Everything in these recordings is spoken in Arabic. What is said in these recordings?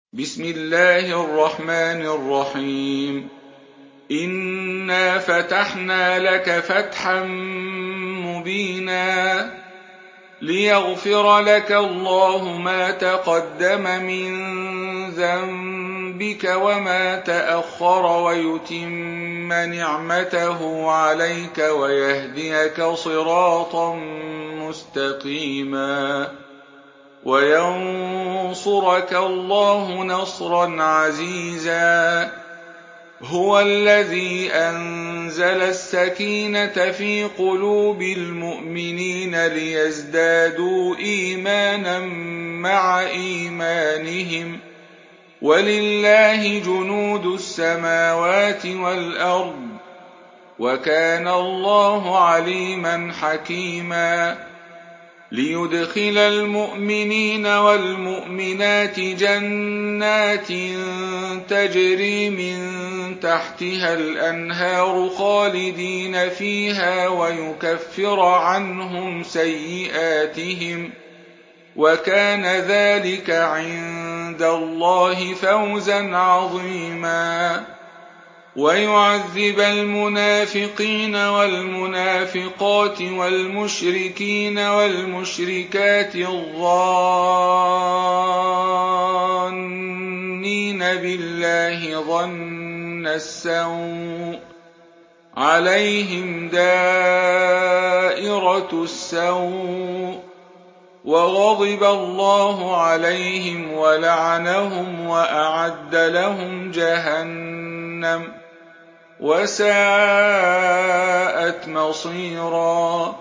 بسم الله الرحمن الرحيم. إنا فتحنا لك فتحا مبينا ليغفر لك الله ما تقدم من ذنبك وما تأخر ويتم نعمته عليك ويهديك صراطا مستقيما وينصرك الله نصرا عزيزا. هو الذي أنزل السكينة في قلوب المؤمنين ليزدادوا إيمانا مع إيمانهم ولله جنود السماوات والأرض وكان الله عليما حكيما. ليدخل المؤمنين والمؤمنات جنات تجري من تحتها الأنهار خالدين فيها ويكفر عنهم سيئاتهم وكان ذلك عند الله فوزا عظيما. ويعذب المنافقين والمنافقات والمشركين والمشركات الظانين بالله ظن السوء عليهم دائرة السوء وغضب الله عليهم ولعنهم وأعد لهم جهنم وساءت مصيرا.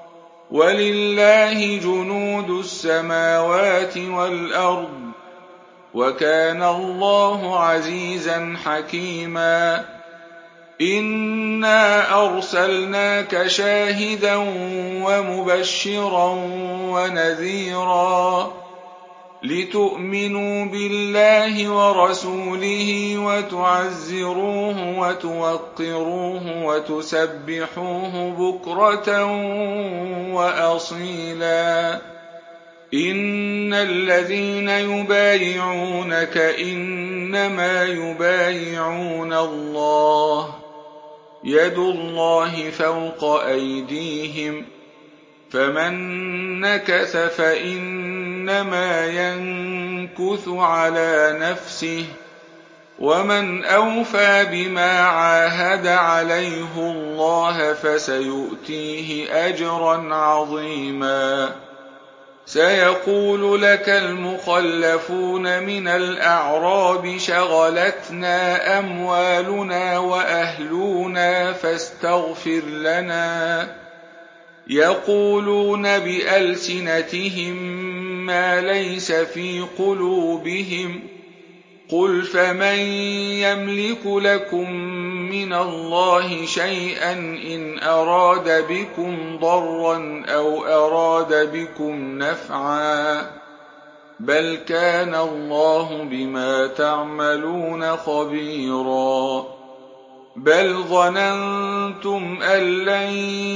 ولله جنود السماوات والأرض وكان الله عزيزا حكيما. إنا أرسلناك شاهدا ومبشرا ونذيرا لتؤمنوا بالله ورسوله وتعزروه وتوقروه وتسبحوه بكرة وأصيلا. إن الذين يبايعونك إنما يبايعون الله يد الله فوق أيديهم فمن نكث فإنما ينكث على نفسه ومن أوفى بما عاهد عليه الله فسيؤتيه أجرا عظيما. سيقول لك المخلفون من الأعراب شغلتنا أموالنا وأهلنا فاستغفر لنا يقولون بألسنتهم ما ليس في قلوبهم قل فمن يملك لكم من الله شيئا إن أراد بكم ضرا أو أراد بكم نفعا بل كان الله بما تعملون خبيرا. بل ظننتم أن لن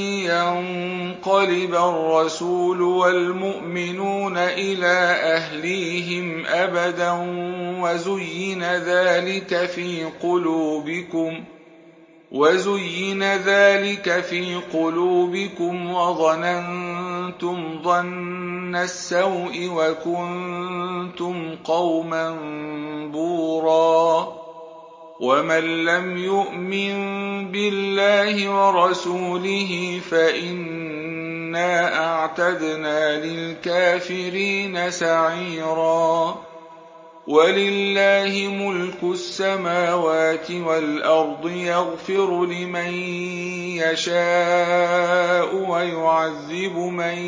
ينقلب الرسول والمؤمنون إلى أهليهم أبدا وزين ذلك في قلوبكم وظننتم ظن السوء وكنتم قوما بورا. ومن لم يؤمن بالله ورسوله فإنا أعتدنا للكافرين سعيرا. ولله ملك السماوات والأرض يغفر لمن يشاء ويعذب من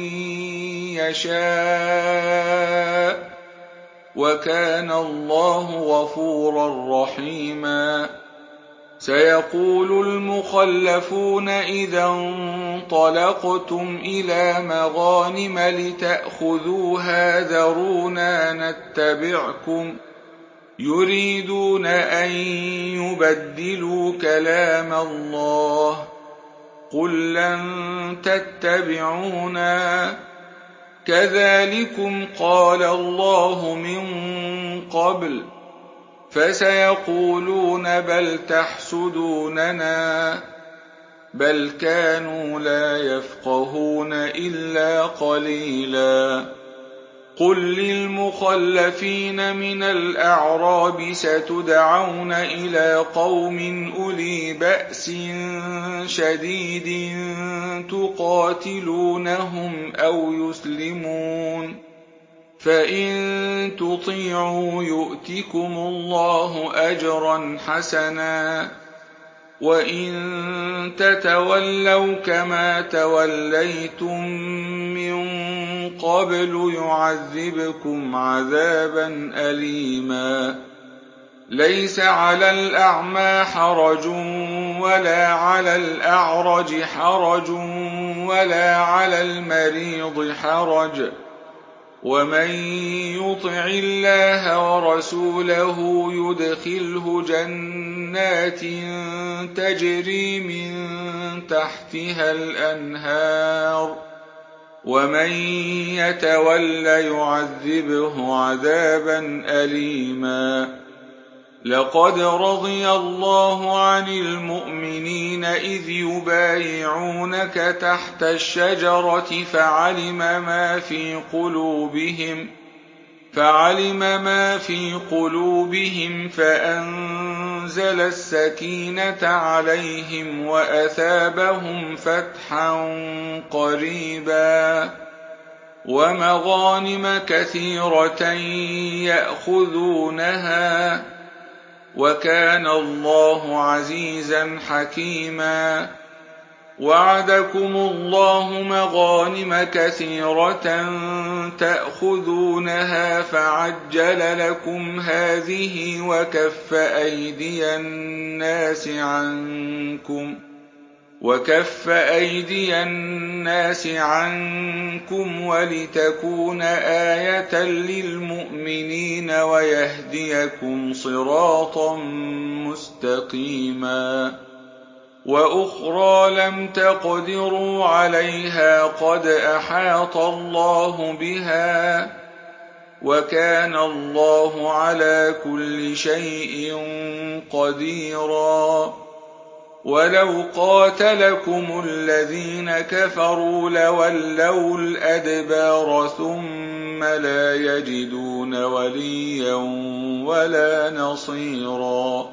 يشاء وكان الله غفورا رحيما. سيقول المخلفون إذا انطلقتم إلى مغانم لتأخذوها ذرونا نتبعكم يريدون أن يبدلوا كلام الله قل لن تتبعونا كذلكم قال الله من قبل فسيقولون بل تحسدوننا بل كانوا لا يفقهون إلا قليلا. قل للمخلفين من الأعراب ستدعون إلى قوم أولي بأس شديد تقاتلونهم أو يسلمون فإن تطيعوا يؤتكم الله أجرا حسنا وإن تتولوا كما توليتم من قبل يعذبكم عذابا أليما. ليس على الأعمى حرج ولا على الأعرج حرج ولا على المريض حرج ومن يطع الله ورسوله يدخله جنات تجري من تحتها الأنهار ومن يتول يعذبه عذابا أليما. لقد رضي الله عن المؤمنين إذ يبايعونك تحت الشجرة فعلم ما في قلوبهم فأنزل السكينة عليهم وأثابهم فتحا قريبا ومغانم كثيرة يأخذونها وكان الله عزيزا حكيما. وعدكم الله مغانم كثيرة تأخذونها فعجل لكم هذه وكف أيدي الناس عنكم ولتكون آية للمؤمنين ويهديكم صراطا مستقيما. وأخرى لم تقدروا عليها قد أحاط الله بها وكان الله على كل شيء قديرا. ولو قاتلكم الذين كفروا لولوا الأدبار ثم لا يجدون وليا ولا نصيرا.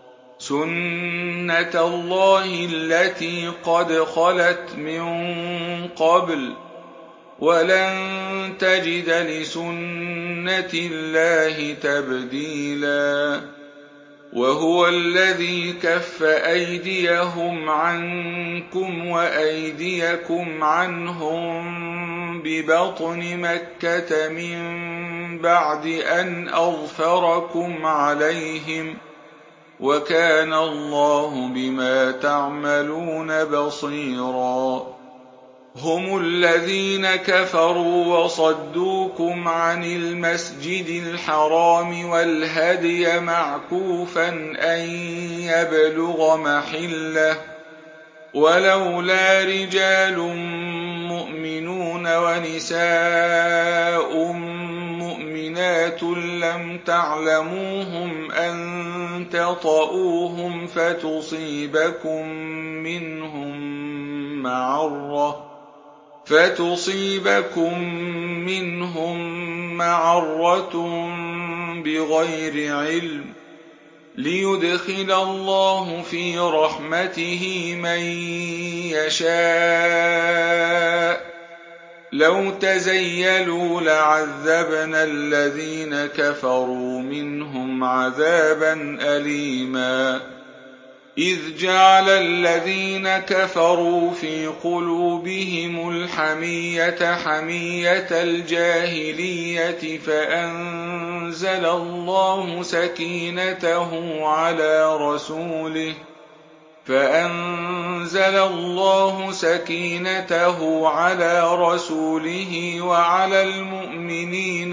سنة الله التي قد خلت من قبل ولن تجد لسنة الله تبديلا. وهو الذي كف أيديهم عنكم وأيديكم عنهم ببطن مكة من بعد أن أظفركم عليهم وكان الله بما تعملون بصيرا. هم الذين كفروا وصدوكم عن المسجد الحرام والهدي معكوفا أن يبلغ محله ولولا رجال مؤمنون ونساء مؤمنات لم تعلموهم أن تطؤوهم فتصيبكم منهم معرة بغير علم ليدخل الله في رحمته من يشاء. لو تزيلوا لعذبنا الذين كفروا منهم عذابا أليما. إذ جعل الذين كفروا في قلوبهم الحمية حمية الجاهلية فأنزل الله سكينته على رسوله وعلى المؤمنين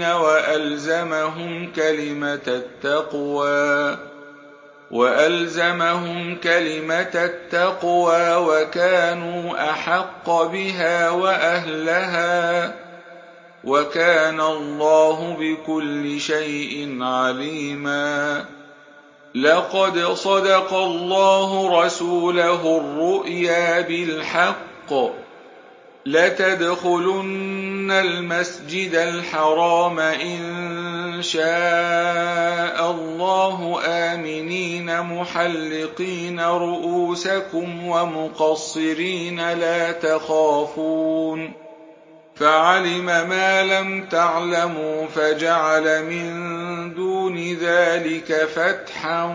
وألزمهم كلمة التقوى وكانوا أحق بها وأهلها وكان الله بكل شيء عليما. لقد صدق الله رسوله الرؤيا بالحق لتدخلن المسجد الحرام إن شاء الله آمنين محلقين رؤوسكم ومقصرين لا تخافون فعلم ما لم تعلموا فجعل من دون ذلك فتحا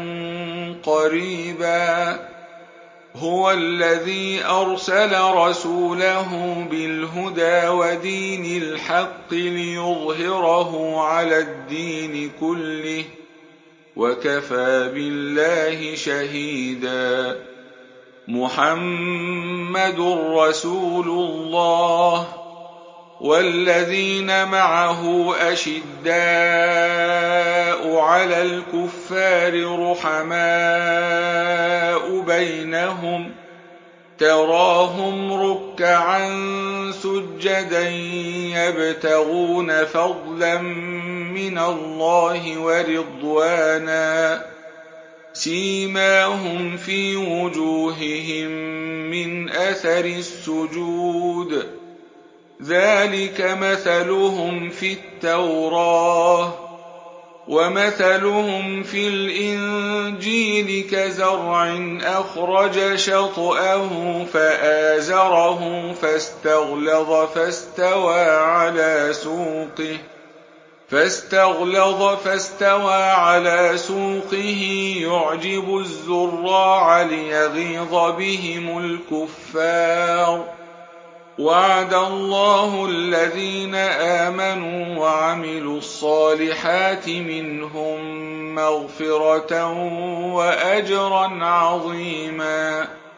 قريبا هو الذي أرسل رسوله بالهدى ودين الحق ليظهره على الدين كله وكفى بالله شهيدا محمد رسول الله والذين معه أشداء على الكفار رحماء بينهم تراهم ركعا سجدا يبتغون فضلا من الله ورضوانا سيماهم في وجوههم من أثر السجود ذلك مثلهم في التوراة ومثلهم في الإنجيل كزرع أخرج شطأه فآزره فاستغلظ على سوقه يعجب الزراع ليغيظ بهم الكفار وعد الله الذين آمنوا وعملوا الصالحات منهم مغفرة وأجرا عظيما